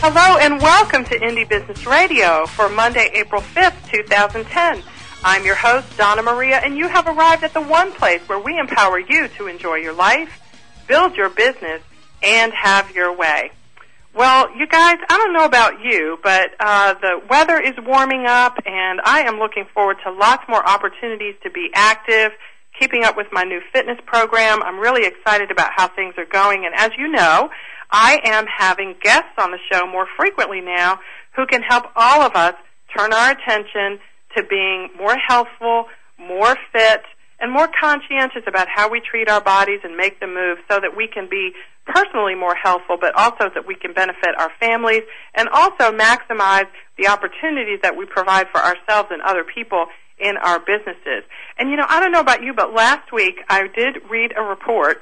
Hello and welcome to Indie Business Radio for Monday, April 5th, 2010. I'm your host, Donna Maria, and you have arrived at the one place where we empower you to enjoy your life, build your business, and have your way. Well, you guys, I don't know about you, but the weather is warming up, and I am looking forward to lots more opportunities to be active, keeping up with my new fitness program. I'm really excited about how things are going, and as you know, I am having guests on the show more frequently now who can help all of us turn our attention to being more healthful, more fit, and more conscientious about how we treat our bodies and make them move so that we can be personally more healthful, but also that we can benefit our families and also maximize the opportunities that we provide for ourselves and other people in our businesses. And, you know, I don't know about you, but last week I did read a report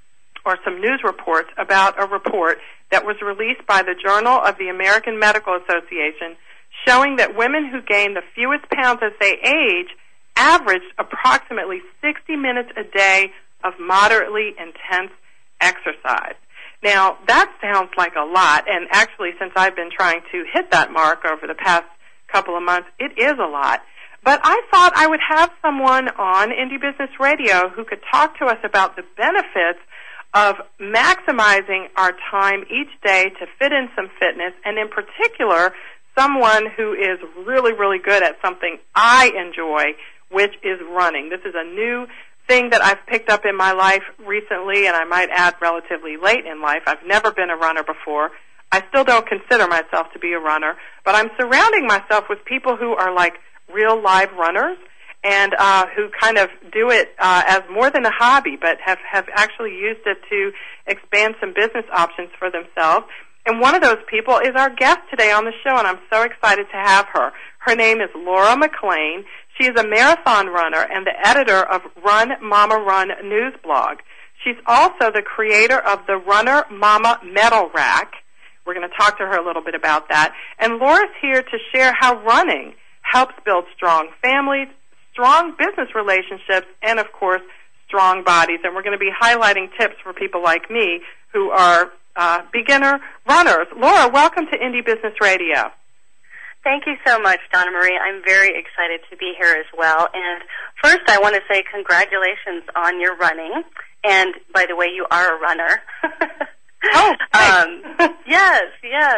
or some news reports about a report that was released by the Journal of the American Medical Association showing that women who gain the fewest pounds as they age averaged approximately 60 minutes a day of moderately intense exercise. Now, that sounds like a lot, and actually since I've been trying to hit that mark over the past couple of months, it is a lot. But I thought I would have someone on Indie Business Radio who could talk to us about the benefits of maximizing our time each day to fit in some fitness, and in particular, someone who is really, really good at something I enjoy, which is running. This is a new thing that I've picked up in my life recently, and I might add relatively late in life. I've never been a runner before. I still don't consider myself to be a runner, but I'm surrounding myself with people who are like real live runners, and who kind of do it as more than a hobby, but have actually used it to expand some business options for themselves. And one of those people is our guest today on the show, and I'm so excited to have her. Her name is Laura McLean. She is a marathon runner and the editor of Run Mama Run news blog. She's also the creator of the Runner Mama Medal Rack. We're going to talk to her a little bit about that. And Laura's here to share how running helps build strong families, strong business relationships, and, of course, strong bodies. And we're going to be highlighting tips for people like me who are beginner runners. Laura, welcome to Indie Business Radio. Thank you so much, Donna Marie. I'm very excited to be here as well. And first, I want to say congratulations on your running. And, by the way, you are a runner. Oh, yes.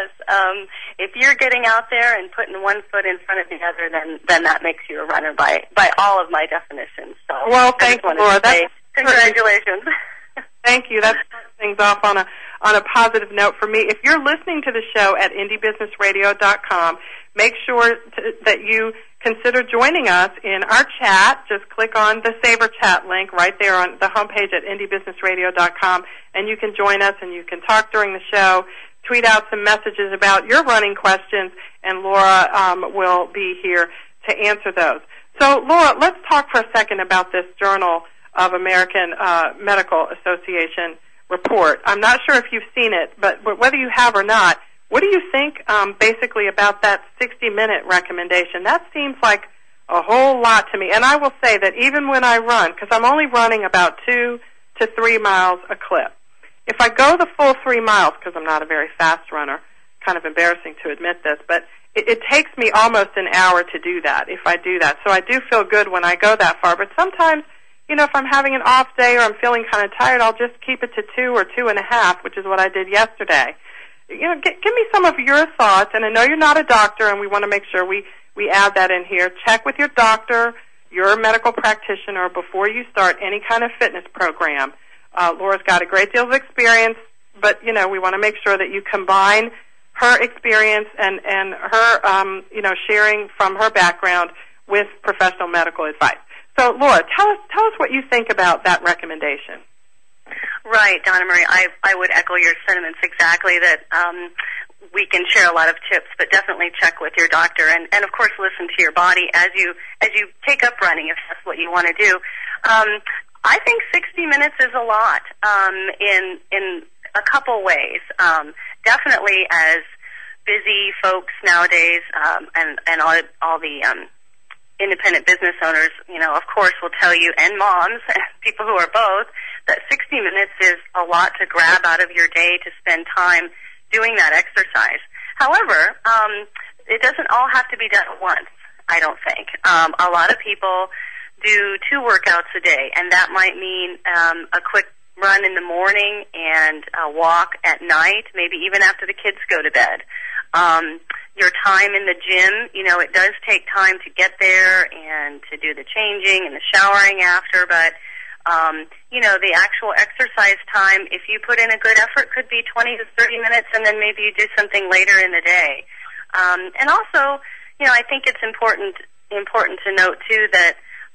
If you're getting out there and putting one foot in front of the other, then that makes you a runner by all of my definitions. So, well, thank you, Laura. Congratulations. Thank you. That starts things off on a positive note for me. If you're listening to the show at indiebusinessradio.com, make sure that you consider joining us in our chat. Just click on the Saver Chat link right there on the homepage at indiebusinessradio.com, and you can join us and you can talk during the show, tweet out some messages about your running questions, and Laura will be here to answer those. So, Laura, let's talk for a second about this Journal of American Medical Association report. I'm not sure if you've seen it, but whether you have or not, what do you think basically about that 60-minute recommendation? That seems like a whole lot to me. And I will say that even when I run, because I'm only running about 2 to 3 miles a clip, if I go the full 3 miles, because I'm not a very fast runner, kind of embarrassing to admit this, but it takes me almost an hour to do that if I do that. So I do feel good when I go that far. But sometimes, you know, if I'm having an off day or I'm feeling kind of tired, I'll just keep it to 2 or 2.5, which is what I did yesterday. You know, give me some of your thoughts, and I know you're not a doctor, and we want to make sure we add that in here. Check with your doctor, your medical practitioner, before you start any kind of fitness program. Laura's got a great deal of experience, but, you know, we want to make sure that you combine her experience and her, sharing from her background with professional medical advice. So, Laura, tell us what you think about that recommendation. Right, Donna Marie. I would echo your sentiments exactly, that we can share a lot of tips, but definitely check with your doctor and of course listen to your body as you take up running, if that's what you want to do. I think 60 minutes is a lot in a couple ways. Definitely, as busy folks nowadays and all the independent business owners, of course, will tell you, and moms, people who are both, that 60 minutes is a lot to grab out of your day to spend time doing that exercise. However, it doesn't all have to be done at once, I don't think. A lot of people do 2 workouts a day, and that might mean a quick run in the morning and a walk at night, maybe even after the kids go to bed. Your time in the gym, it does take time to get there and to do the changing and the showering after, but the actual exercise time, if you put in a good effort, could be 20 to 30 minutes, and then maybe you do something later in the day. And also, I think it's important to note too that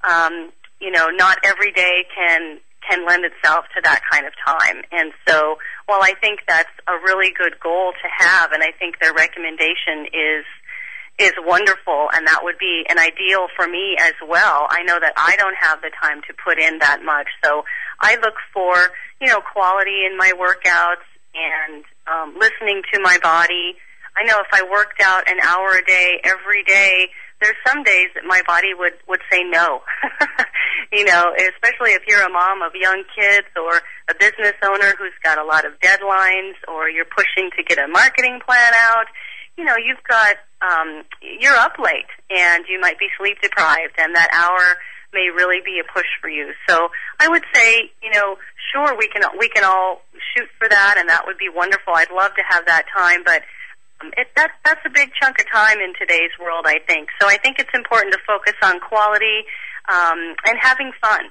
not every day can lend itself to that kind of time. And so while I think that's a really good goal to have, and I think their recommendation is wonderful, and that would be an ideal for me as well, I know that I don't have the time to put in that much. So I look for, quality in my workouts and listening to my body. I know if I worked out an hour a day every day, there's some days that my body would say no. Especially if you're a mom of young kids or a business owner who's got a lot of deadlines, or you're pushing to get a marketing plan out. You've got, you're up late and you might be sleep deprived, and that hour may really be a push for you. So I would say, sure, we can all shoot for that, and that would be wonderful. I'd love to have that time, but that's a big chunk of time in today's world, I think. So I think it's important to focus on quality and having fun.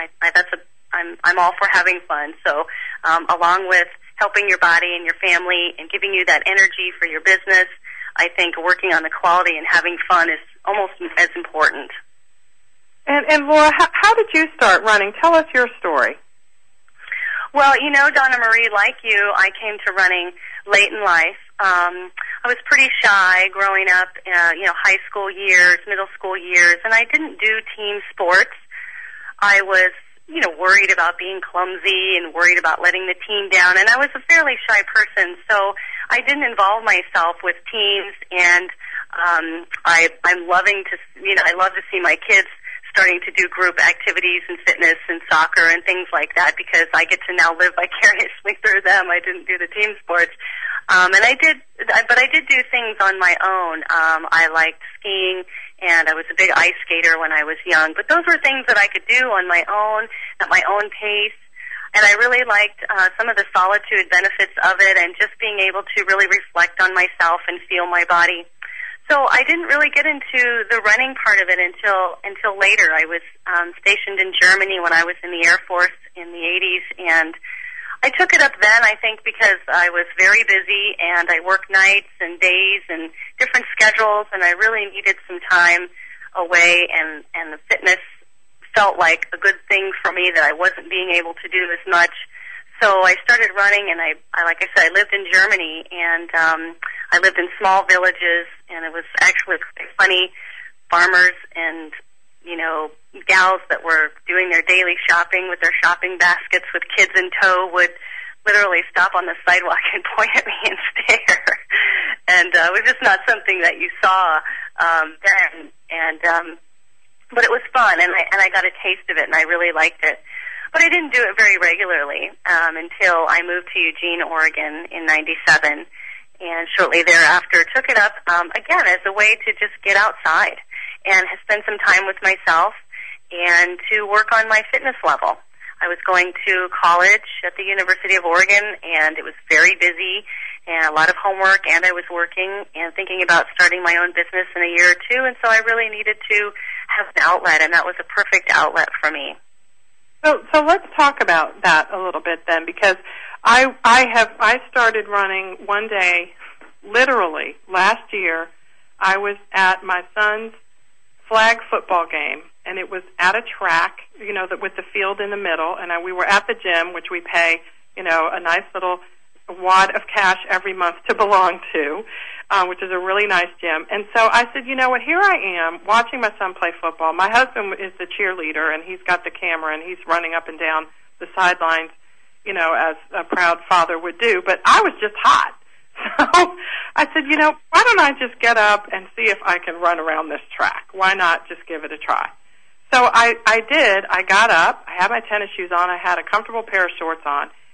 I'm all for having fun. So along with helping your body and your family and giving you that energy for your business, I think working on the quality and having fun is almost as important. And Laura, how did you start running? Tell us your story. Well, Donna Marie, like you, I came to running late in life. I was pretty shy growing up, high school years, middle school years, and I didn't do team sports. I was, worried about being clumsy and worried about letting the team down, and I was a fairly shy person, so I didn't involve myself with teams, and I'm loving to, I love to see my kids starting to do group activities and fitness and soccer and things like that, because I get to now live vicariously through them. I didn't do the team sports. But I did do things on my own. I liked skiing, and I was a big ice skater when I was young. But those were things that I could do on my own, at my own pace. And I really liked some of the solitude benefits of it, and just being able to really reflect on myself and feel my body. So I didn't really get into the running part of it until later. I was stationed in Germany when I was in the Air Force in the 80s, and I took it up then, I think, because I was very busy, and I worked nights and days and different schedules, and I really needed some time away, and the fitness felt like a good thing for me that I wasn't being able to do as much. So I started running, and I like I said, I lived in Germany, and I lived in small villages, and it was actually quite funny. Farmers and, gals that were doing their daily shopping with their shopping baskets with kids in tow would literally stop on the sidewalk and point at me and stare. And it was just not something that you saw then. But it was fun, and I got a taste of it, and I really liked it. But I didn't do it very regularly until I moved to Eugene, Oregon in '97, and shortly thereafter took it up again as a way to just get outside and spend some time with myself and to work on my fitness level. I was going to college at the University of Oregon, and it was very busy and a lot of homework, and I was working and thinking about starting my own business in a year or two, and so I really needed to have an outlet, and that was a perfect outlet for me. So let's talk about that a little bit then, because I started running one day, literally last year. I was at my son's flag football game, and it was at a track, with the field in the middle, and we were at the gym, which we pay, a nice little wad of cash every month to belong to, which is a really nice gym. And so I said, you know what, here I am watching my son play football. My husband is the cheerleader, and he's got the camera, and he's running up and down the sidelines, as a proud father would do. But I was just hot. So I said, why don't I just get up and see if I can run around this track? Why not just give it a try? So I did. I got up. I had my tennis shoes on. I had a comfortable pair of shorts on.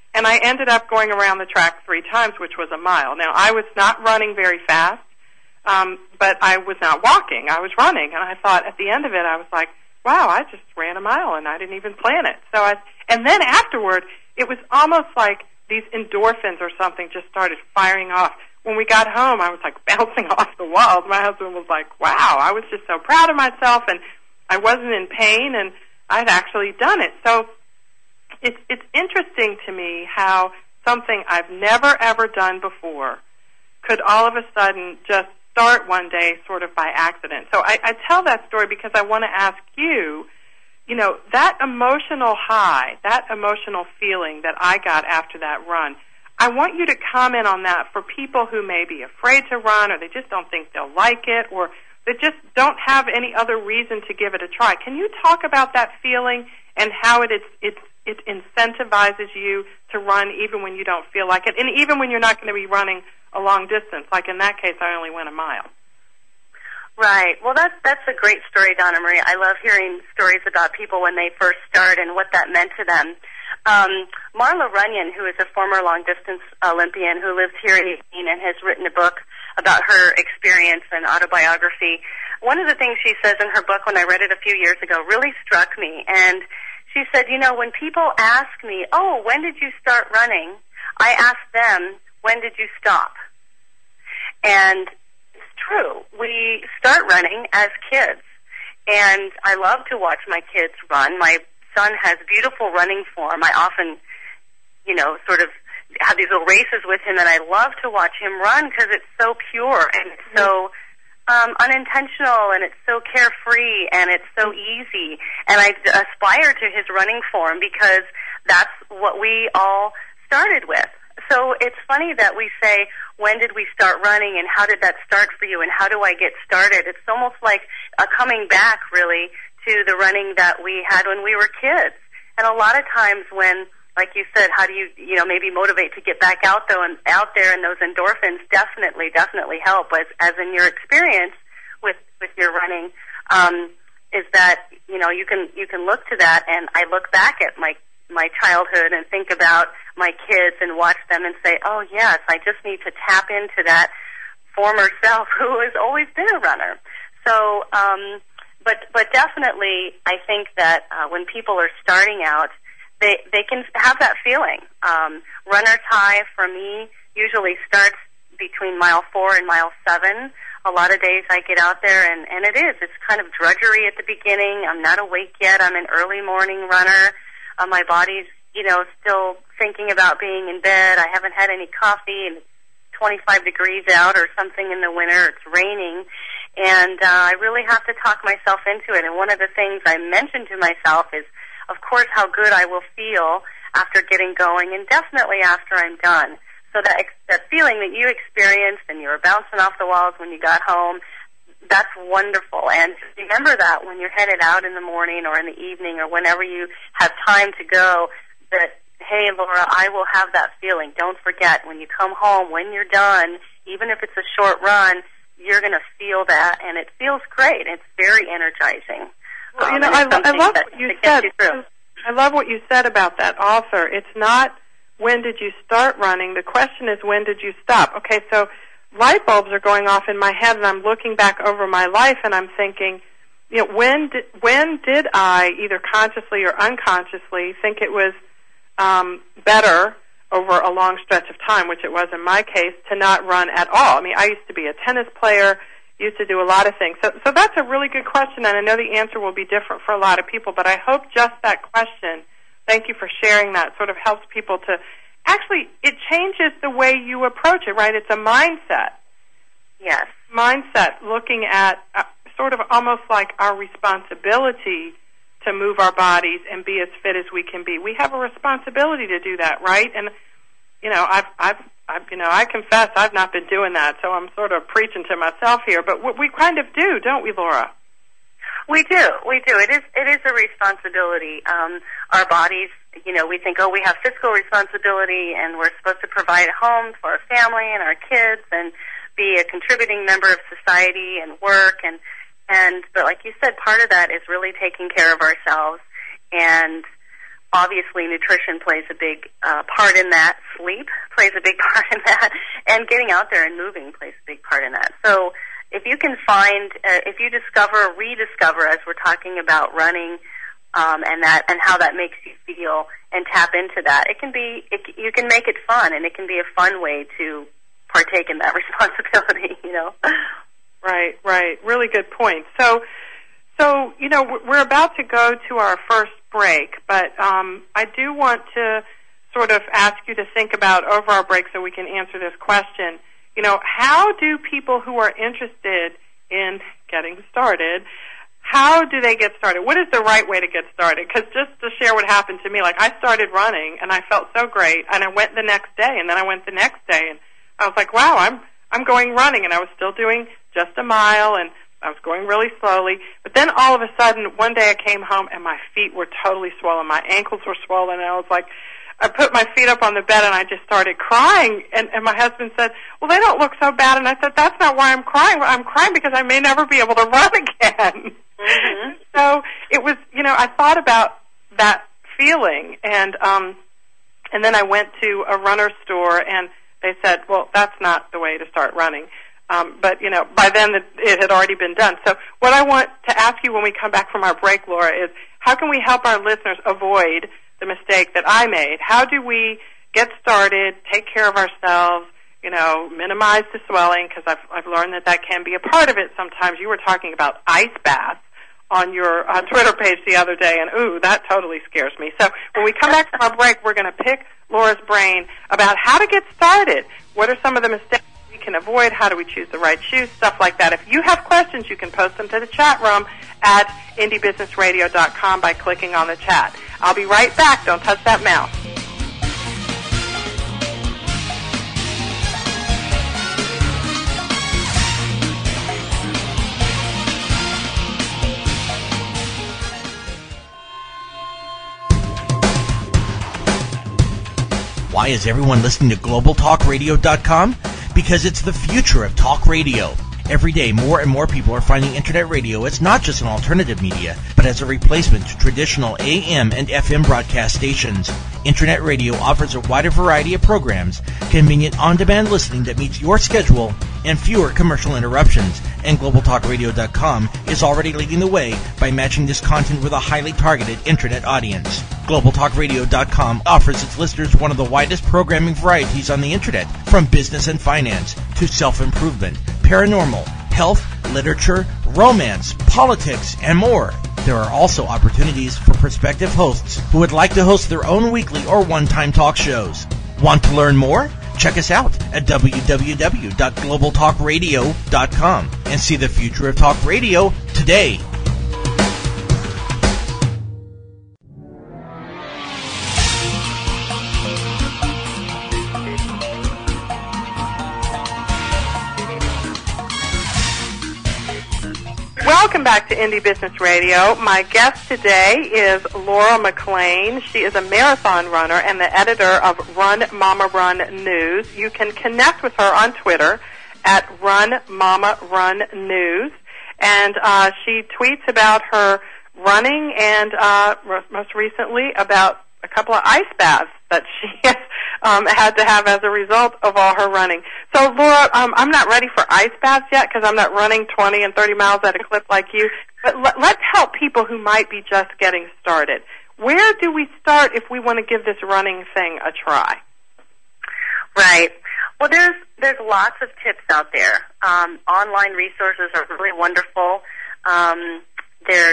and I ended up going around the track 3 times, which was a mile. Now, I was not running very fast, but I was not walking. I was running, and I thought at the end of it, I was like, wow, I just ran a mile, and I didn't even plan it. And then afterward, it was almost like these endorphins or something just started firing off. When we got home, I was like bouncing off the walls. My husband was like, wow, I was just so proud of myself, and I wasn't in pain, and I'd actually done it. So it's interesting to me how something I've never, ever done before could all of a sudden just start one day sort of by accident. So I tell that story because I want to ask you, that emotional high, that emotional feeling that I got after that run, I want you to comment on that for people who may be afraid to run, or they just don't think they'll like it, or they just don't have any other reason to give it a try. Can you talk about that feeling and how it incentivizes you to run even when you don't feel like it, and even when you're not going to be running a long distance? Like in that case, I only went a mile. Right. Well, that's a great story, Donna Marie. I love hearing stories about people when they first start and what that meant to them. Marla Runyon, who is a former long-distance Olympian who lives here in Eugene and has written a book about her experience and autobiography, one of the things she says in her book, when I read it a few years ago, really struck me. And she said, when people ask me, oh, when did you start running? I ask them, when did you stop? And it's true. We start running as kids. And I love to watch my kids run. My son has beautiful running form. I often, sort of have these little races with him, and I love to watch him run because it's so pure and it's so unintentional, and it's so carefree, and it's so easy. And I aspire to his running form because that's what we all started with. So it's funny that we say, when did we start running, and how did that start for you, and how do I get started? It's almost like a coming back, really, to the running that we had when we were kids. And a lot of times when, like you said, how do you, maybe motivate to get back out there, and those endorphins definitely help, as in your experience with your running, is that, you can look to that, and I look back at my childhood and think about my kids and watch them and say, oh yes, I just need to tap into that former self who has always been a runner. So, but definitely I think that when people are starting out, they can have that feeling. Runner's high for me usually starts between mile 4 and mile 7. A lot of days I get out there and it's kind of drudgery at the beginning. I'm not awake yet. I'm an early morning runner. My body's, still thinking about being in bed. I haven't had any coffee, and it's 25 degrees out or something in the winter. It's raining. And I really have to talk myself into it. And one of the things I mention to myself is, of course, how good I will feel after getting going, and definitely after I'm done. So that feeling that you experienced and you were bouncing off the walls when you got home, that's wonderful. And remember that when you're headed out in the morning or in the evening or whenever you have time to go, that, hey, Laura, I will have that feeling. Don't forget, when you come home, when you're done, even if it's a short run, you're going to feel that, and it feels great. It's very energizing. Well, I love what you said. I love what you said about that author. It's not when did you start running. The question is, when did you stop? Okay, so light bulbs are going off in my head, and I'm looking back over my life, and I'm thinking, when did I, either consciously or unconsciously, think it was better over a long stretch of time, which it was in my case, to not run at all? I mean, I used to be a tennis player, used to do a lot of things. So that's a really good question, and I know the answer will be different for a lot of people, but I hope just that question, thank you for sharing that, sort of helps people to, actually, it changes the way you approach it, right? It's a mindset. Yes. Mindset, looking at sort of almost like our responsibility to move our bodies and be as fit as we can be. We have a responsibility to do that, right? And, I confess I've not been doing that, so I'm sort of preaching to myself here, but we kind of do, don't we, Laura? We do. It is a responsibility. Our bodies, we think, we have fiscal responsibility, and we're supposed to provide a home for our family and our kids and be a contributing member of society and work, but like you said, part of that is really taking care of ourselves. And Obviously, nutrition plays a big part in that. Sleep plays a big part in that. And getting out there and moving plays a big part in that. So if you can find, if you discover, rediscover, as we're talking about running, and how that makes you feel, and tap into that, you can make it fun, and it can be a fun way to partake in that responsibility, you know. Right. Really good point. So, you know, we're about to go to our first break, but I do want to sort of ask you to think about over our break so we can answer this question. You know, how do people who are interested in getting started, how do they get started? What is the right way to get started? Because just to share what happened to me, like I started running and I felt so great, and I went the next day, and then I went the next day, and I was like, wow, I'm going running, and I was still doing just a mile, and I was going really slowly. But then all of a sudden, one day I came home, and my feet were totally swollen. My ankles were swollen, and I was like, I put my feet up on the bed, and I just started crying. And my husband said, well, they don't look so bad. And I said, that's not why I'm crying. I'm crying because I may never be able to run again. Mm-hmm. So it was, you know, I thought about that feeling, and then I went to a runner store, and they said, well, that's not the way to start running. But, you know, by then it had already been done. So what I want to ask you when we come back from our break, Laura, is how can we help our listeners avoid the mistake that I made? How do we get started, take care of ourselves, you know, minimize the swelling, because I've learned that can be a part of it sometimes. You were talking about ice baths on your Twitter page the other day, and ooh, that totally scares me. So when we come back from our break, we're going to pick Laura's brain about how to get started. What are some of the mistakes we can avoid? How do we choose the right shoes? Stuff like that. If you have questions, you can post them to the chat room at indiebusinessradio.com by clicking on the chat. I'll be right back. Don't touch that mouse. Why is everyone listening to GlobalTalkRadio.com? Because it's the future of talk radio. Every day, more and more people are finding Internet radio as not just an alternative media, but as a replacement to traditional AM and FM broadcast stations. Internet radio offers a wider variety of programs, convenient on-demand listening that meets your schedule, and fewer commercial interruptions. And GlobalTalkRadio.com is already leading the way by matching this content with a highly targeted Internet audience. GlobalTalkRadio.com offers its listeners one of the widest programming varieties on the Internet, from business and finance to self-improvement, paranormal, health, literature, romance, politics, and more. There are also opportunities for prospective hosts who would like to host their own weekly or one-time talk shows. Want to learn more? Check us out at www.globaltalkradio.com and see the future of talk radio today. Welcome back to Indie Business Radio. My guest today is Laura McLean. She is a marathon runner and the editor of Run Mama Run News. You can connect with her on Twitter at Run Mama Run News. And she tweets about her running and most recently about a couple of ice baths that she has had to have as a result of all her running. So, Laura, I'm not ready for ice baths yet because I'm not running 20 and 30 miles at a clip like you. But let's help people who might be just getting started. Where do we start if we want to give this running thing a try? Right. Well, there's lots of tips out there. Online resources are really wonderful. There's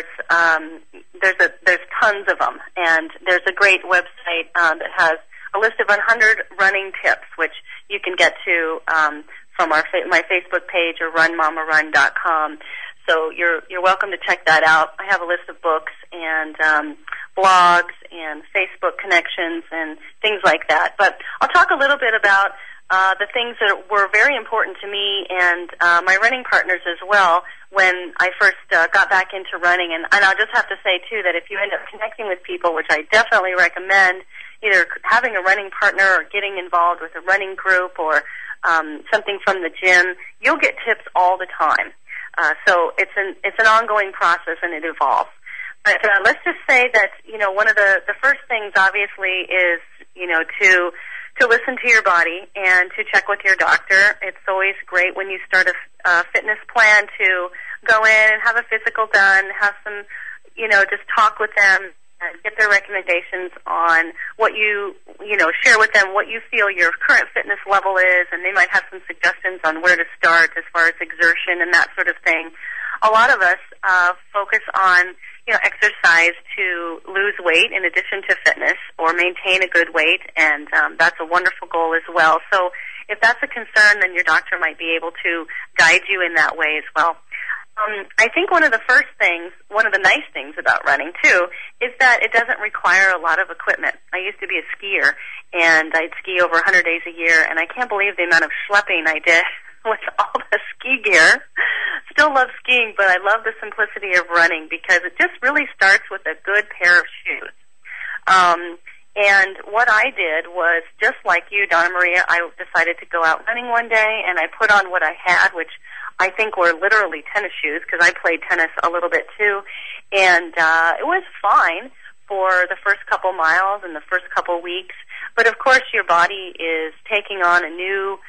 tons of them, and there's a great website that has a list of 100 running tips, which you can get to from my Facebook page or runmamarun.com. So you're welcome to check that out. I have a list of books and blogs and Facebook connections and things like that. But I'll talk a little bit about the things that were very important to me and my running partners as well when I first got back into running. And I'll just have to say, too, that if you end up connecting with people, which I definitely recommend, either having a running partner or getting involved with a running group or something from the gym, you'll get tips all the time. So it's an ongoing process, and it evolves. But let's just say that, one of the first things, obviously, is, to listen to your body and to check with your doctor. It's always great when you start a fitness plan to go in and have a physical done, have some, just talk with them and get their recommendations on what share with them what you feel your current fitness level is, and they might have some suggestions on where to start as far as exertion and that sort of thing. A lot of us focus on exercise to lose weight in addition to fitness or maintain a good weight, and that's a wonderful goal as well. So if that's a concern, then your doctor might be able to guide you in that way as well. I think one of the nice things about running, too, is that it doesn't require a lot of equipment. I used to be a skier, and I'd ski over 100 days a year, and I can't believe the amount of schlepping I did with all the ski gear. Still love skiing, but I love the simplicity of running because it just really starts with a good pair of shoes. And what I did was, just like you, Donna Maria, I decided to go out running one day, and I put on what I had, which I think were literally tennis shoes, because I played tennis a little bit too, and it was fine for the first couple miles and the first couple weeks. But of course, your body is taking on a new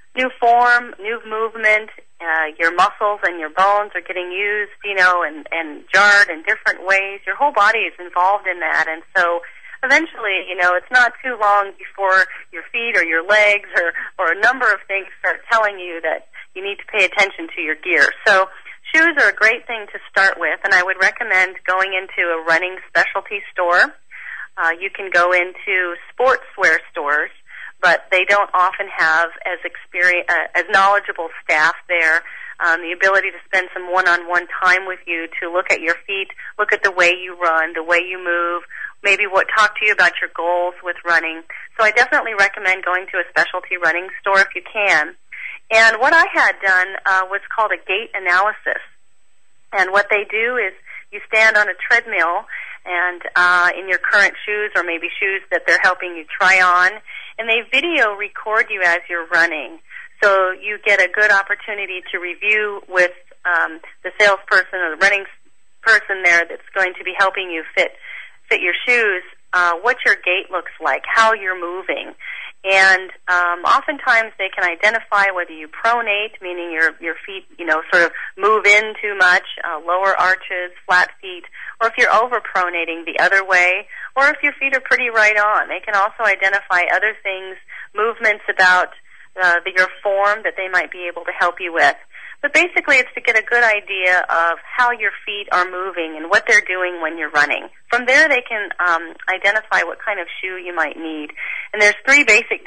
form, new movement. Your muscles and your bones are getting used, and jarred in different ways. Your whole body is involved in that, and so eventually, it's not too long before your feet or your legs or a number of things start telling you that you need to pay attention to your gear. So shoes are a great thing to start with, and I would recommend going into a running specialty store. You can go into sportswear stores, but they don't often have as knowledgeable staff there. The ability to spend some one-on-one time with you to look at your feet, look at the way you run, the way you move, maybe talk to you about your goals with running. So I definitely recommend going to a specialty running store if you can. And what I had done was called a gait analysis. And what they do is you stand on a treadmill and in your current shoes or maybe shoes that they're helping you try on, and they video record you as you're running. So you get a good opportunity to review with the salesperson or the running person there that's going to be helping you fit your shoes, what your gait looks like, how you're moving. And oftentimes they can identify whether you pronate, meaning your feet, sort of move in too much, lower arches, flat feet, or if you're over-pronating the other way, or if your feet are pretty right on. They can also identify other things, movements about your form that they might be able to help you with. But basically it's to get a good idea of how your feet are moving and what they're doing when you're running. From there they can identify what kind of shoe you might need. And there's three basic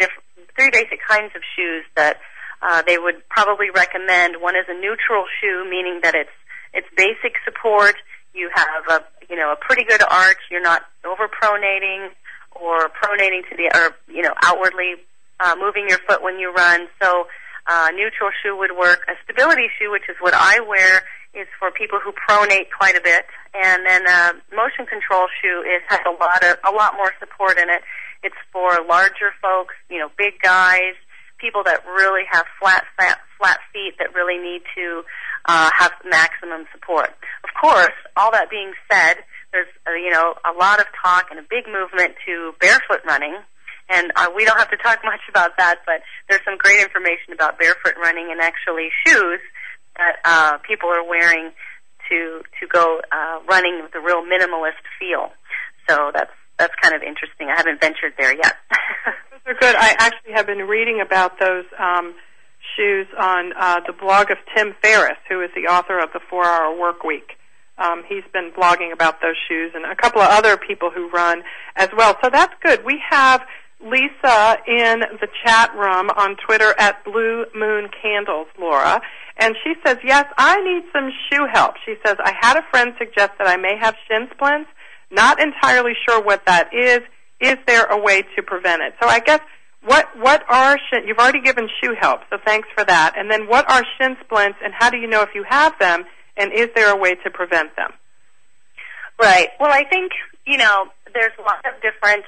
kinds of shoes that they would probably recommend. One is a neutral shoe, meaning that it's basic support. You have a pretty good arch. You're not over-pronating or pronating outwardly moving your foot when you run. So neutral shoe would work. A stability shoe, which is what I wear, is for people who pronate quite a bit. And then a motion control shoe has a lot more support in it. It's for larger folks, big guys, people that really have flat feet that really need to have maximum support. Of course, all that being said, there's a lot of talk and a big movement to barefoot running. And we don't have to talk much about that, but there's some great information about barefoot running and actually shoes that people are wearing to go running with a real minimalist feel. So that's kind of interesting. I haven't ventured there yet. Those are good. I actually have been reading about those shoes on the blog of Tim Ferriss, who is the author of the 4-Hour Work Week. He's been blogging about those shoes, and a couple of other people who run as well. So that's good. We have Lisa in the chat room on Twitter at Blue Moon Candles, Laura, and she says, yes, I need some shoe help. She says, I had a friend suggest that I may have shin splints. Not entirely sure what that is. Is there a way to prevent it? So I guess what are you've already given shoe help, so thanks for that. And then what are shin splints, and how do you know if you have them, and is there a way to prevent them? Right. Well, I think, there's a lot of different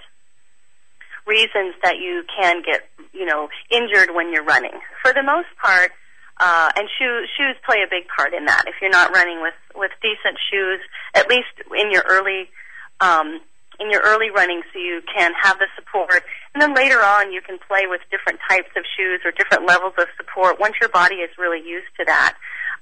reasons that you can get, injured when you're running. For the most part, and shoes play a big part in that. If you're not running with decent shoes, at least in your early running, so you can have the support. And then later on, you can play with different types of shoes or different levels of support once your body is really used to that.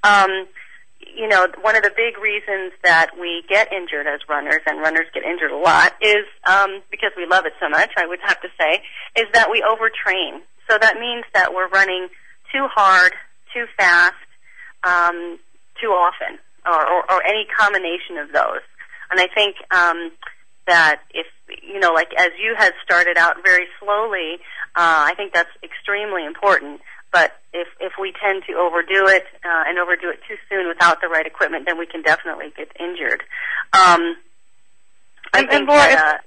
One of the big reasons that we get injured as runners, and runners get injured a lot, is because we love it so much, I would have to say, is that we overtrain. So that means that we're running too hard, too fast, too often, or any combination of those. And I think that if, like as you had started out very slowly, I think that's extremely important. But if we tend to overdo it and overdo it too soon without the right equipment, then we can definitely get injured. Laura,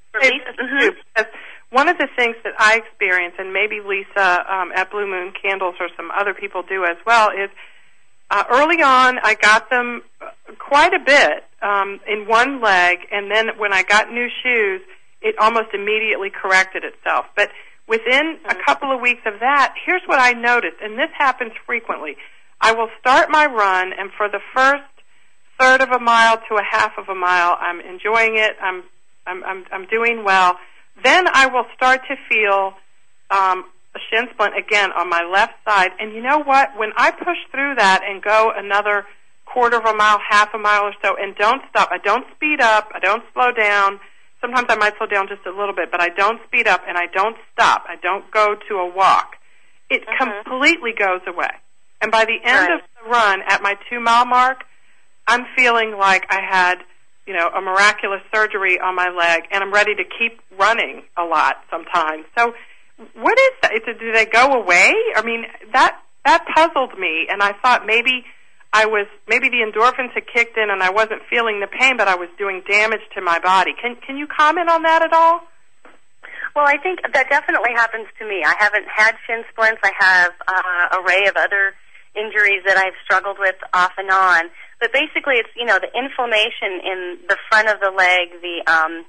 one of the things that I experience, and maybe Lisa at Blue Moon Candles or some other people do as well, is early on I got them quite a bit in one leg, and then when I got new shoes, it almost immediately corrected itself. But within a couple of weeks of that, here's what I noticed, and this happens frequently. I will start my run, and for the first third of a mile to a half of a mile, I'm enjoying it. I'm doing well. Then I will start to feel a shin splint again on my left side. And you know what? When I push through that and go another quarter of a mile, half a mile or so, and don't stop, I don't speed up, I don't slow down. Sometimes I might slow down just a little bit, but I don't speed up and I don't stop. I don't go to a walk. It completely goes away. And by the end of the run, at my 2-mile mark, I'm feeling like I had, a miraculous surgery on my leg, and I'm ready to keep running a lot sometimes. So what is that? Do they go away? I mean, that puzzled me, and I thought maybe the endorphins had kicked in and I wasn't feeling the pain, but I was doing damage to my body. Can you comment on that at all? Well, I think that definitely happens to me. I haven't had shin splints. I have an array of other injuries that I've struggled with off and on. But basically it's, the inflammation in the front of the leg, the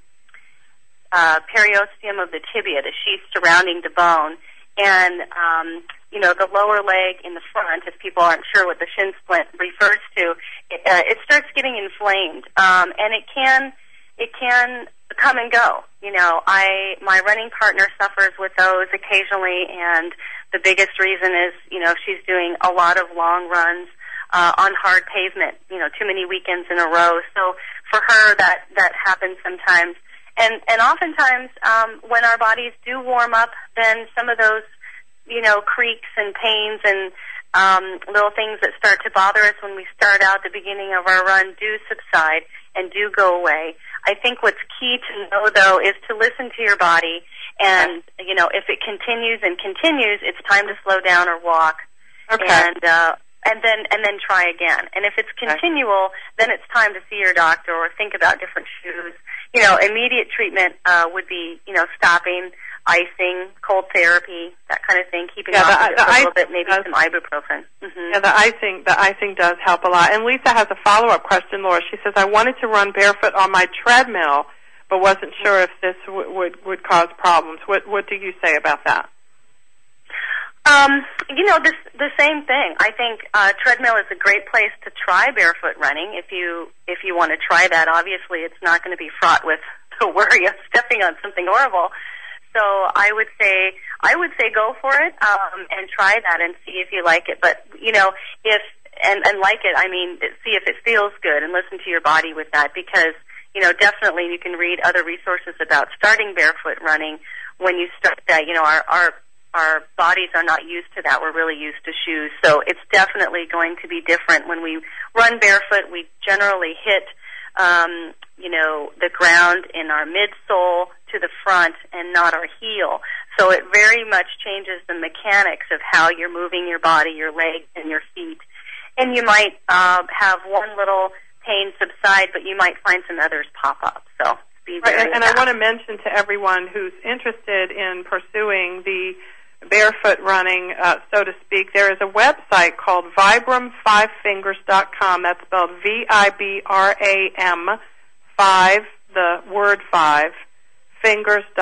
periosteum of the tibia, the sheath surrounding the bone, and the lower leg in the front, if people aren't sure what the shin splint refers to, it starts getting inflamed, and it can come and go. My running partner suffers with those occasionally, and the biggest reason is, she's doing a lot of long runs on hard pavement, too many weekends in a row. So for her, that happens sometimes. And oftentimes, when our bodies do warm up, then some of those, creaks and pains and little things that start to bother us when we start out the beginning of our run do subside and do go away. I think what's key to know, though, is to listen to your body, and, if it continues and continues, it's time to slow down or walk. Okay. And then try again. And if it's continual, then it's time to see your doctor or think about different shoes. Immediate treatment would be, stopping, icing, cold therapy, that kind of thing, keeping off of it for a little bit, maybe some ibuprofen. Yeah, the icing does help a lot. And Lisa has a follow-up question, Laura. She says, I wanted to run barefoot on my treadmill, but wasn't sure if this would cause problems. What do you say about that? The same thing. I think treadmill is a great place to try barefoot running. If you want to try that, obviously it's not going to be fraught with the worry of stepping on something horrible. So I would say go for it and try that and see if you like it. But if like it, I mean, see if it feels good and listen to your body with that, because definitely you can read other resources about starting barefoot running when you start that. Our bodies are not used to that. We're really used to shoes. So it's definitely going to be different. When we run barefoot, we generally hit, the ground in our midsole to the front and not our heel. So it very much changes the mechanics of how you're moving your body, your legs, and your feet. And you might have one little pain subside, but you might find some others pop up. So be very and I want to mention to everyone who's interested in pursuing the barefoot running, so to speak, there is a website called Vibram5fingers.com. That's spelled Vibram, 5, the word 5,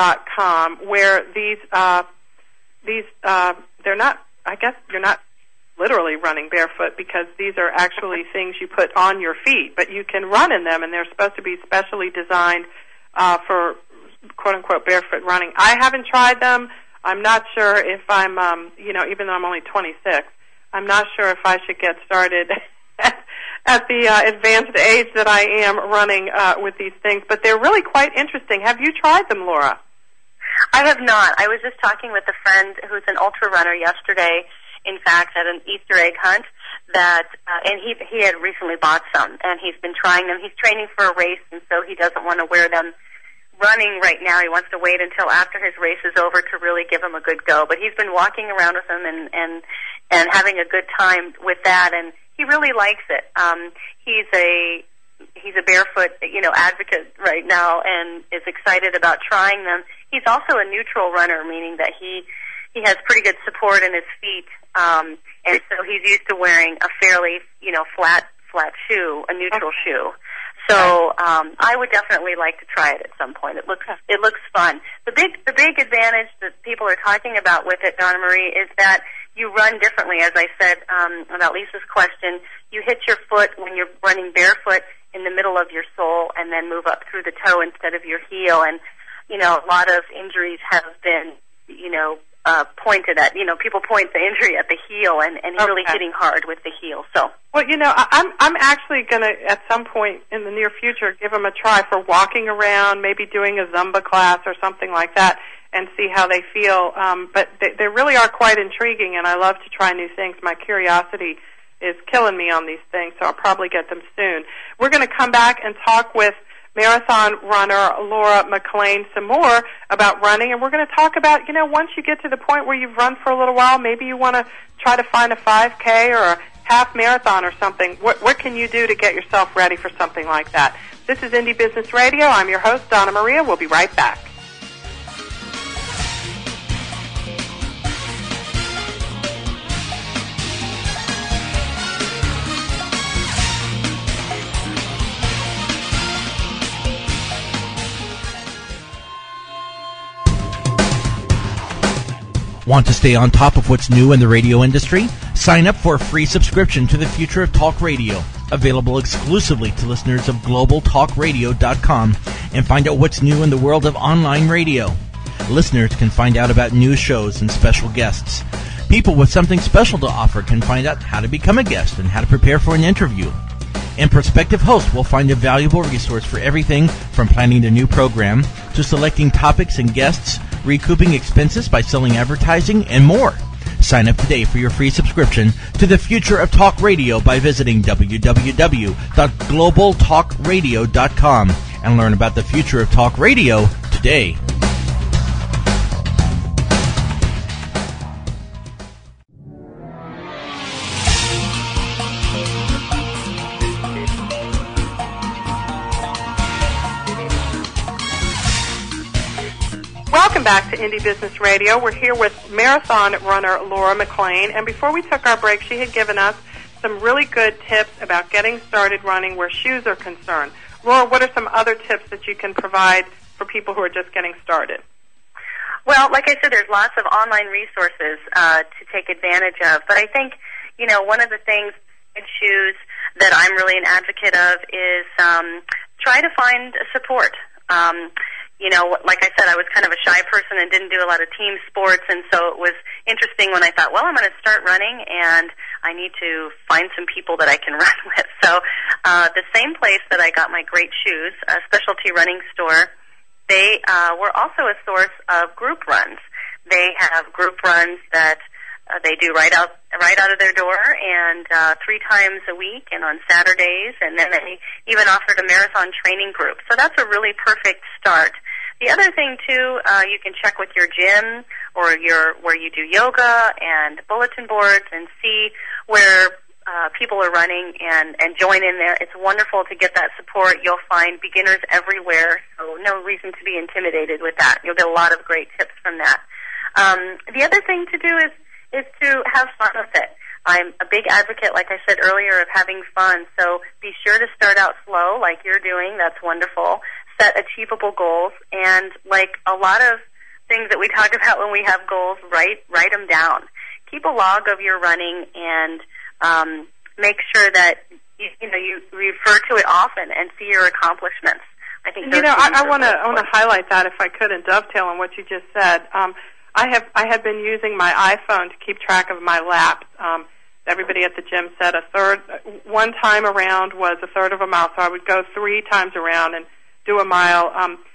fingers.com, where these they're not, I guess you're not literally running barefoot because these are actually things you put on your feet, but you can run in them, and they're supposed to be specially designed for quote-unquote barefoot running. I haven't tried them. I'm not sure if I'm, even though I'm only 26, I'm not sure if I should get started at the advanced age that I am running with these things, but they're really quite interesting. Have you tried them, Laura? I have not. I was just talking with a friend who's an ultra runner yesterday, in fact, at an Easter egg hunt, and he had recently bought some, and he's been trying them. He's training for a race, and so he doesn't want to wear them running right now. He wants to wait until after his race is over to really give them a good go. But he's been walking around with them and having a good time with that, and he really likes it. He's a barefoot, advocate right now and is excited about trying them. He's also a neutral runner, meaning that he has pretty good support in his feet, and so he's used to wearing a fairly, flat shoe, a neutral shoe. So I would definitely like to try it at some point. It looks fun. The big advantage that people are talking about with it, Donna Marie, is that you run differently. As I said about Lisa's question, you hit your foot when you're running barefoot in the middle of your sole and then move up through the toe instead of your heel. And a lot of injuries have been pointed at. People point the injury at the heel and really hitting hard with the heel. So. Well, I'm actually going to, at some point in the near future, give them a try for walking around, maybe doing a Zumba class or something like that, and see how they feel. But they really are quite intriguing, and I love to try new things. My curiosity is killing me on these things, so I'll probably get them soon. We're going to come back and talk with marathon runner Laura McLean some more about running, and we're going to talk about, once you get to the point where you've run for a little while, maybe you want to try to find a 5K or a half marathon or something. What can you do to get yourself ready for something like that? This is Indie Business Radio. I'm your host, Donna Maria. We'll be right back. Want to stay on top of what's new in the radio industry? Sign up for a free subscription to the Future of Talk Radio, available exclusively to listeners of GlobalTalkRadio.com, and find out what's new in the world of online radio. Listeners can find out about new shows and special guests. People with something special to offer can find out how to become a guest and how to prepare for an interview. And prospective hosts will find a valuable resource for everything from planning the new program to selecting topics and guests, recouping expenses by selling advertising, and more. Sign up today for your free subscription to the Future of Talk Radio by visiting www.globaltalkradio.com and learn about the future of talk radio today. Welcome back to Indie Business Radio. We're here with marathon runner Laura McLean, and before we took our break, she had given us some really good tips about getting started running where shoes are concerned. Laura, what are some other tips that you can provide for people who are just getting started? Well, like I said, there's lots of online resources to take advantage of, but I think, one of the things in shoes that I'm really an advocate of is try to find support. Like I said, I was kind of a shy person and didn't do a lot of team sports, and so it was interesting when I thought, well, I'm going to start running, and I need to find some people that I can run with. So the same place that I got my great shoes, a specialty running store, they were also a source of group runs. They have group runs that they do right out of their door, and 3 times a week and on Saturdays, and then they even offered a marathon training group. So that's a really perfect start. The other thing too, you can check with your gym or where you do yoga and bulletin boards and see where people are running and join in there. It's wonderful to get that support. You'll find beginners everywhere, so no reason to be intimidated with that. You'll get a lot of great tips from that. The other thing to do is to have fun with it. I'm a big advocate, like I said earlier, of having fun, so be sure to start out slow like you're doing. That's wonderful. Set achievable goals, and like a lot of things that we talk about when we have goals, write them down. keep a log of your running and make sure that you refer to it often and see your accomplishments. I think I want to highlight that, if I could, and dovetail on what you just said. I have been using my iPhone to keep track of my laps. Everybody at the gym said one time around was a third of a mile, so I would go 3 times around and do a mile.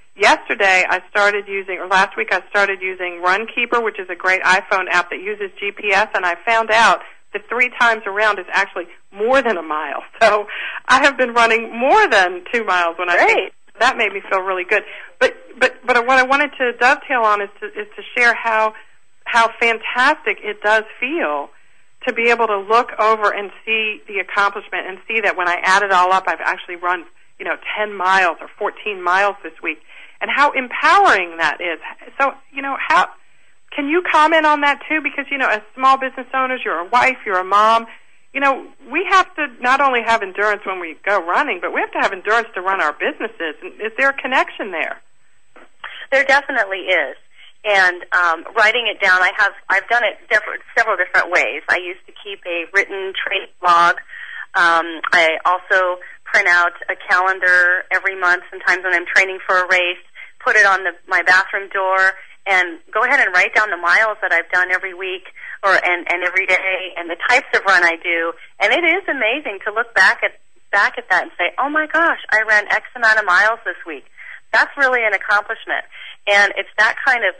Last week I started using Runkeeper, which is a great iPhone app that uses GPS, and I found out that 3 times around is actually more than a mile. So I have been running more than 2 miles when that made me feel really good. But what I wanted to dovetail on is to share how fantastic it does feel to be able to look over and see the accomplishment and see that when I add it all up, I've actually run 10 miles or 14 miles this week, and how empowering that is. So, how can you comment on that too? Because, as small business owners, you're a wife, you're a mom, we have to not only have endurance when we go running, but we have to have endurance to run our businesses. Is there a connection there? There definitely is. And writing it down, I've done it several different ways. I used to keep a written training log. I also print out a calendar every month, sometimes when I'm training for a race, put it on my bathroom door, and go ahead and write down the miles that I've done every week and every day, and the types of run I do. And it is amazing to look back at that and say, oh my gosh, I ran X amount of miles this week. That's really an accomplishment. And it's that kind of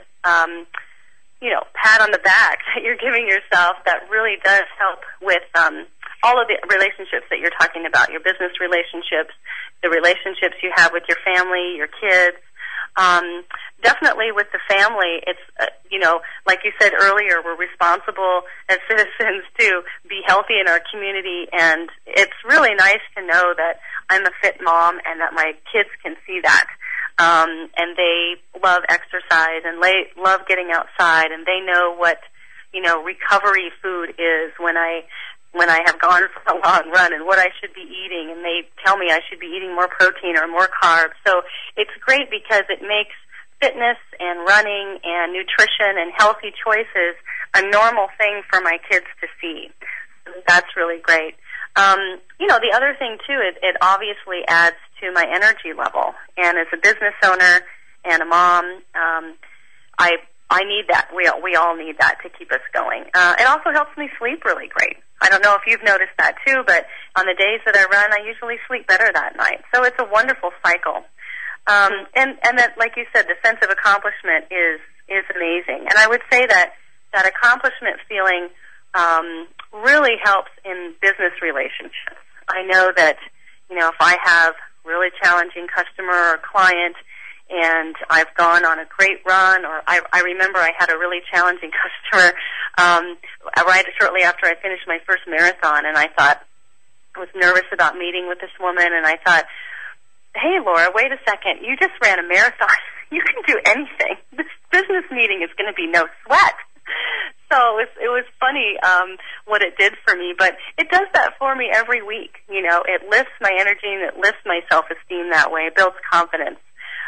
pat on the back that you're giving yourself that really does help with all of the relationships that you're talking about, your business relationships, the relationships you have with your family, your kids. Definitely with the family, it's, like you said earlier, we're responsible as citizens to be healthy in our community, and it's really nice to know that I'm a fit mom and that my kids can see that. And they love exercise and love getting outside, and they know what, recovery food is when I have gone for a long run and what I should be eating, and they tell me I should be eating more protein or more carbs. So it's great because it makes fitness and running and nutrition and healthy choices a normal thing for my kids to see. That's really great. The other thing, too, it obviously adds to my energy level. And as a business owner and a mom, I need that. We all need that to keep us going. It also helps me sleep really great. I don't know if you've noticed that, too, but on the days that I run, I usually sleep better that night. So it's a wonderful cycle. And that, like you said, the sense of accomplishment is amazing. And I would say that accomplishment feeling really helps in business relationships. I know that, if I have really challenging customer or client and I've gone on a great run, or I remember I had a really challenging customer right shortly after I finished my first marathon, and I was nervous about meeting with this woman, and I thought, hey, Laura, wait a second, you just ran a marathon. You can do anything. This business meeting is going to be no sweat. So it was funny what it did for me, but it does that for me every week. It lifts my energy and it lifts my self-esteem that way. It builds confidence.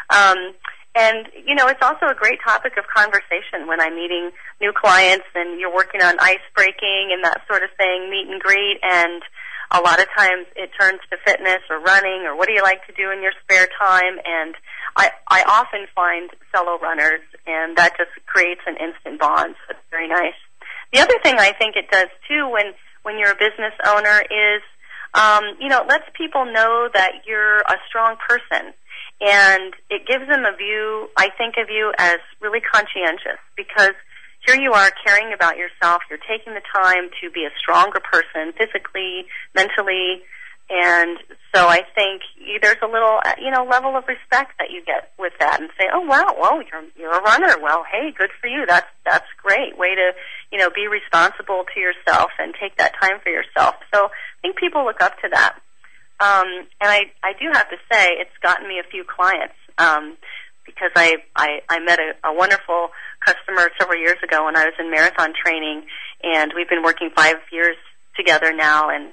And it's also a great topic of conversation when I'm meeting new clients and you're working on ice breaking and that sort of thing, meet and greet, and a lot of times it turns to fitness or running or what do you like to do in your spare time, and I often find fellow runners, and that just creates an instant bond. So it's very nice. The other thing I think it does, too, when you're a business owner is, it lets people know that you're a strong person. And it gives them a view, I think, of you as really conscientious, because here you are caring about yourself. You're taking the time to be a stronger person physically, mentally, and so I think there's a little, level of respect that you get with that, and say, oh wow, well you're a runner. Well, hey, good for you. That's great. Way to, be responsible to yourself and take that time for yourself. So I think people look up to that. And I do have to say it's gotten me a few clients because I met a wonderful customer several years ago when I was in marathon training, and we've been working 5 years together now, and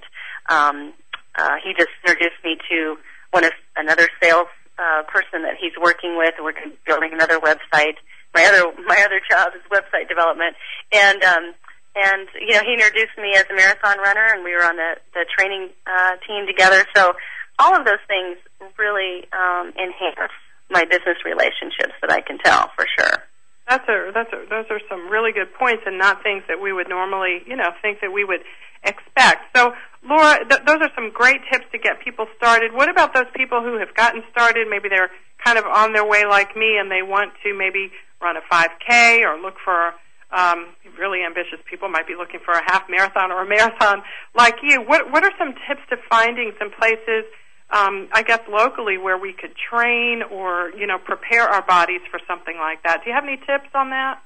he just introduced me to another sales person that he's working with. We're building another website. My other job is website development, and And, you know, he introduced me as a marathon runner, and we were on the training team together. So all of those things really enhance my business relationships, that I can tell for sure. Those are some really good points, and not things that we would normally, think that we would expect. So, Laura, those are some great tips to get people started. What about those people who have gotten started? Maybe they're kind of on their way like me, and they want to maybe run a 5K or look for really ambitious people might be looking for a half marathon or a marathon like you. What are some tips to finding some places, I guess locally, where we could train or, prepare our bodies for something like that? Do you have any tips on that?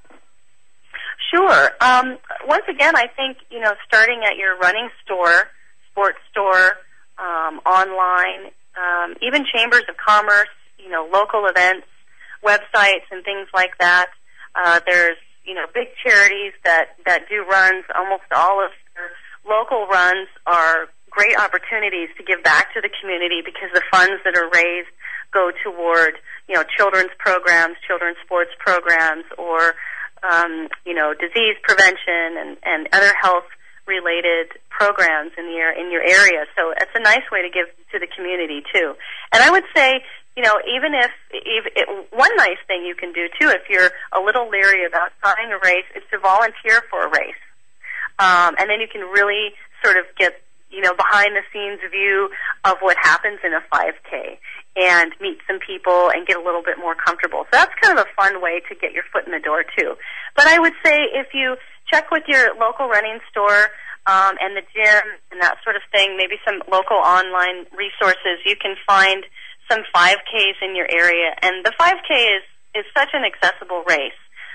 Sure. Once again, I think, starting at your running store, sports store, online, even chambers of commerce, local events, websites and things like that. There's, big charities that do runs. Almost all of their local runs are great opportunities to give back to the community, because the funds that are raised go toward, children's programs, children's sports programs, or, disease prevention and other health-related programs in your area. So it's a nice way to give to the community, too. And I would say, even if one nice thing you can do, too, if you're a little leery about trying a race, is to volunteer for a race. And then you can really sort of get, behind-the-scenes view of what happens in a 5K and meet some people and get a little bit more comfortable. So that's kind of a fun way to get your foot in the door, too. But I would say if you check with your local running store and the gym and that sort of thing, maybe some local online resources, you can find some 5Ks in your area. And the 5K is such an accessible race.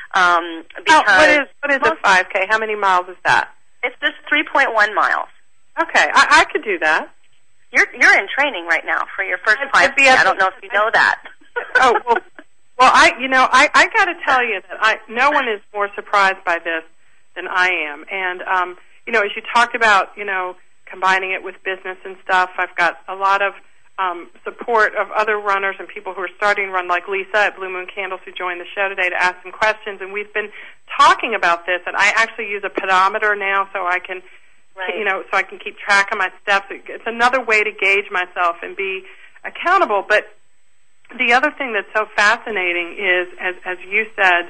Because what is a 5K? How many miles is that? It's just 3.1 miles. Okay, I could do that. You're in training right now for your first 5K. I don't know if you know that. Well, I got to tell you that no one is more surprised by this than I am. And as you talked about, combining it with business and stuff, I've got a lot of support of other runners and people who are starting to run, like Lisa at Blue Moon Candles, who joined the show today to ask some questions. And we've been talking about this, and I actually use a pedometer now, so I can. Right. So I can keep track of my steps. It's another way to gauge myself and be accountable. But the other thing that's so fascinating is, as you said,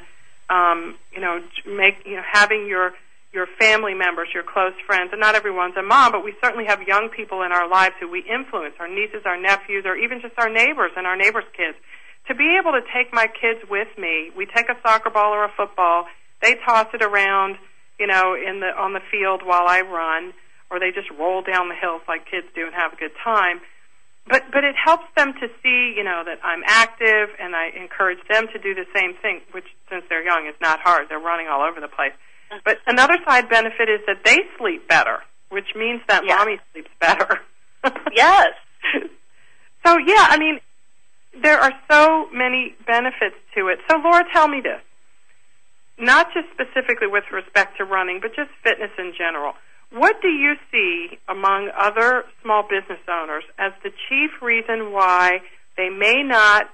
having your family members, your close friends, and not everyone's a mom, but we certainly have young people in our lives who we influence, our nieces, our nephews, or even just our neighbors and our neighbors' kids. To be able to take my kids with me, we take a soccer ball or a football, they toss it around, on the field while I run, or they just roll down the hills like kids do and have a good time. But it helps them to see, that I'm active, and I encourage them to do the same thing, which, since they're young, is not hard. They're running all over the place. But another side benefit is that they sleep better, which means that Mommy sleeps better. Yes. So, there are so many benefits to it. So, Laura, tell me this. Not just specifically with respect to running, but just fitness in general. What do you see among other small business owners as the chief reason why they may not,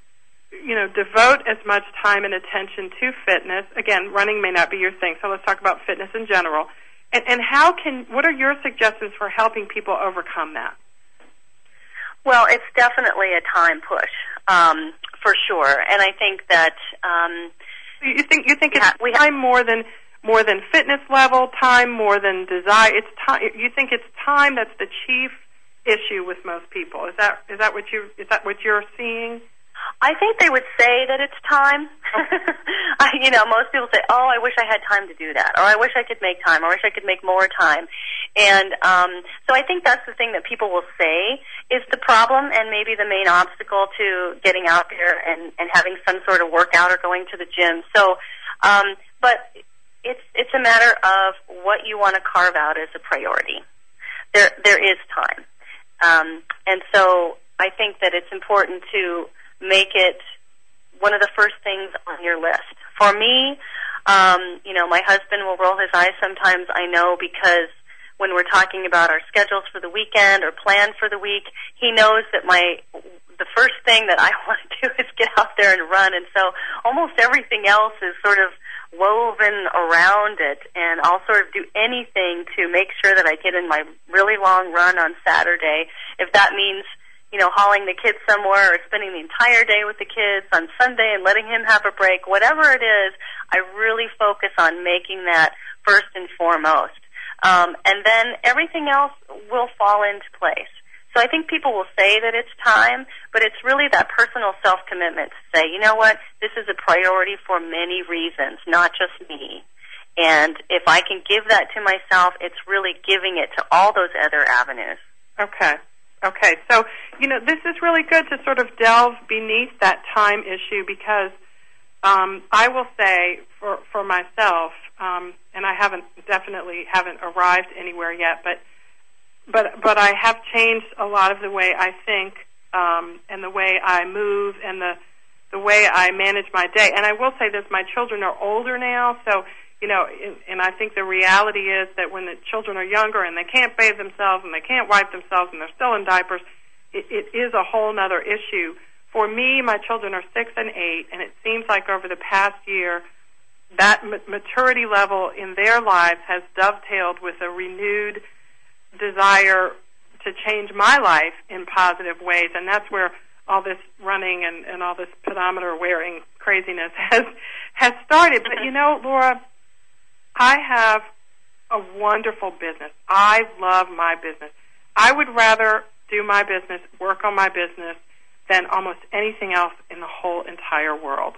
devote as much time and attention to fitness? Again, running may not be your thing, so let's talk about fitness in general. And what are your suggestions for helping people overcome that? Well, it's definitely a time push, for sure. And I think that You think it's time more than fitness level, time more than desire? It's time. You think it's time that's the chief issue with most people? Is that what you're seeing? I think they would say that it's time. Most people say, "Oh, I wish I had time to do that," or "I wish I could make time," or "I wish I could make more time." And so I think that's the thing that people will say is the problem, and maybe the main obstacle to getting out there and having some sort of workout or going to the gym. So, but it's a matter of what you want to carve out as a priority. There is time, and so I think that it's important to make it one of the first things on your list. For me, my husband will roll his eyes sometimes, I know, because when we're talking about our schedules for the weekend or plans for the week, he knows that the first thing that I want to do is get out there and run, and so almost everything else is sort of woven around it, and I'll sort of do anything to make sure that I get in my really long run on Saturday. If that means, hauling the kids somewhere or spending the entire day with the kids on Sunday and letting him have a break, whatever it is, I really focus on making that first and foremost. And then everything else will fall into place. So I think people will say that it's time, but it's really that personal self-commitment to say, you know what, this is a priority for many reasons, not just me. And if I can give that to myself, it's really giving it to all those other avenues. Okay. So, this is really good to sort of delve beneath that time issue because I will say for myself, and I definitely haven't arrived anywhere yet, but I have changed a lot of the way I think and the way I move and the way I manage my day. And I will say this, my children are older now, so, and I think the reality is that when the children are younger and they can't bathe themselves and they can't wipe themselves and they're still in diapers, it is a whole other issue. For me, my children are 6 and 8, and it seems like over the past year, that maturity level in their lives has dovetailed with a renewed desire to change my life in positive ways, and that's where all this running and all this pedometer wearing craziness has started. But Laura, I have a wonderful business. I love my business. I would rather do my business, work on my business, than almost anything else in the whole entire world.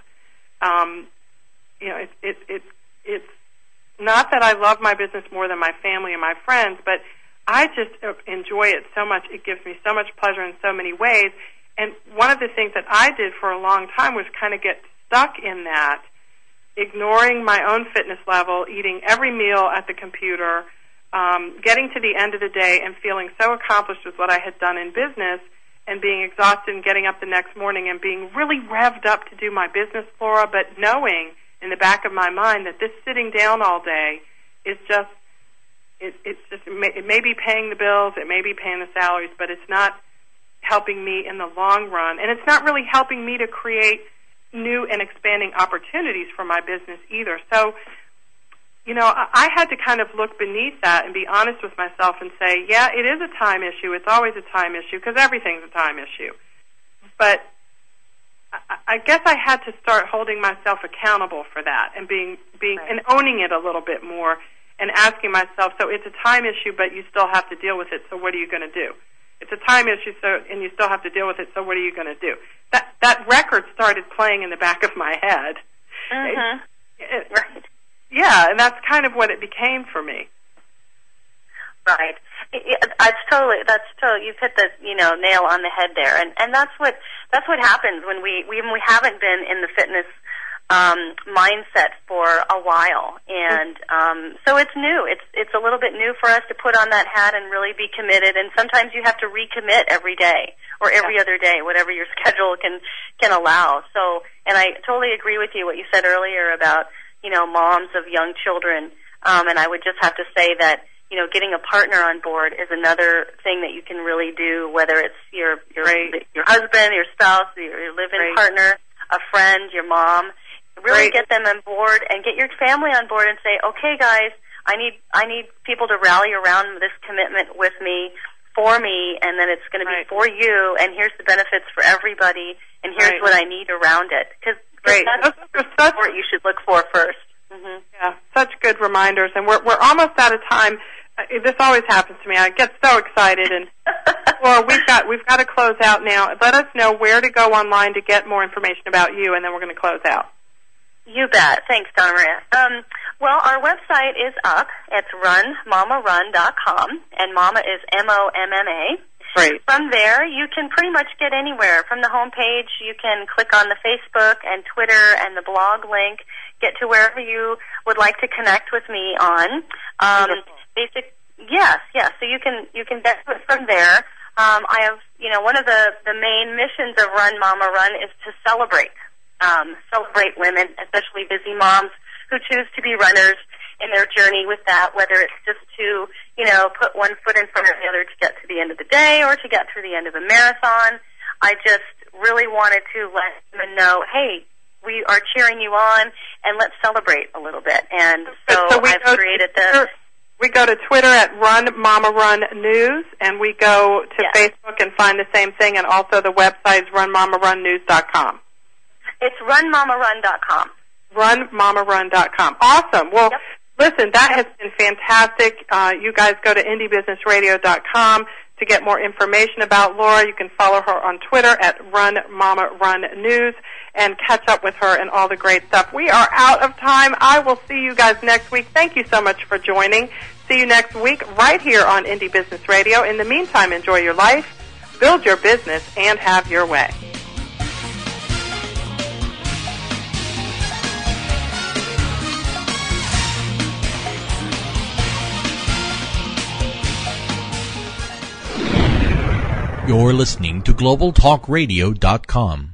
It's not that I love my business more than my family and my friends, but I just enjoy it so much. It gives me so much pleasure in so many ways. And one of the things that I did for a long time was kind of get stuck in that, ignoring my own fitness level, eating every meal at the computer, getting to the end of the day and feeling so accomplished with what I had done in business and being exhausted and getting up the next morning and being really revved up to do my business, Laura, but knowing in the back of my mind that this sitting down all day is just, it may be paying the bills, it may be paying the salaries, but it's not helping me in the long run. And it's not really helping me to create new and expanding opportunities for my business either. So, I had to kind of look beneath that and be honest with myself and say, yeah, it is a time issue. It's always a time issue because everything's a time issue. But I guess I had to start holding myself accountable for that and being right. And owning it a little bit more and asking myself, so it's a time issue, but you still have to deal with it, so what are you going to do? It's a time issue, and you still have to deal with it, so what are you going to do? That record started playing in the back of my head. Mm-hmm. Right. Yeah, and that's kind of what it became for me. Right. That's totally. You've hit the nail on the head there, and that's what happens when we haven't been in the fitness mindset for a while, and so it's new. It's a little bit new for us to put on that hat and really be committed. And sometimes you have to recommit every day or every other day, whatever your schedule can allow. So, and I totally agree with you what you said earlier about moms of young children. And I would just have to say that getting a partner on board is another thing that you can really do. Whether it's your husband, your spouse, your live-in partner, a friend, your mom. Really get them on board and get your family on board and say, okay, guys, I need people to rally around this commitment with me, for me, and then it's going to be for you, and here's the benefits for everybody, and here's what I need around it. Because that's what you should look for first. Mm-hmm. Yeah, such good reminders, and we're almost out of time. This always happens to me. I get so excited, and well, we've got to close out now. Let us know where to go online to get more information about you, and then we're going to close out. You bet. Thanks, Donna Maria. Well, our website is up. It's runmamarun.com, and Mama is MOMMA. Right. From there, you can pretty much get anywhere. From the home page, you can click on the Facebook and Twitter and the blog link, get to wherever you would like to connect with me on. Yes. So you can get to it from there. I have, one of the main missions of Run Mama Run is to celebrate women, especially busy moms who choose to be runners in their journey with that, whether it's just to, put one foot in front of the other to get to the end of the day or to get through the end of a marathon. I just really wanted to let women know, hey, we are cheering you on, and let's celebrate a little bit. And so I've created the... We go to Twitter at Run Mama Run News, and we go to Facebook and find the same thing, and also the website is runmamarunnews.com. It's runmamarun.com. Runmamarun.com. Awesome. Well, listen, that has been fantastic. You guys go to indiebusinessradio.com to get more information about Laura. You can follow her on Twitter at Run Mama Run News and catch up with her and all the great stuff. We are out of time. I will see you guys next week. Thank you so much for joining. See you next week right here on Indie Business Radio. In the meantime, enjoy your life, build your business, and have your way. You're listening to GlobalTalkRadio.com.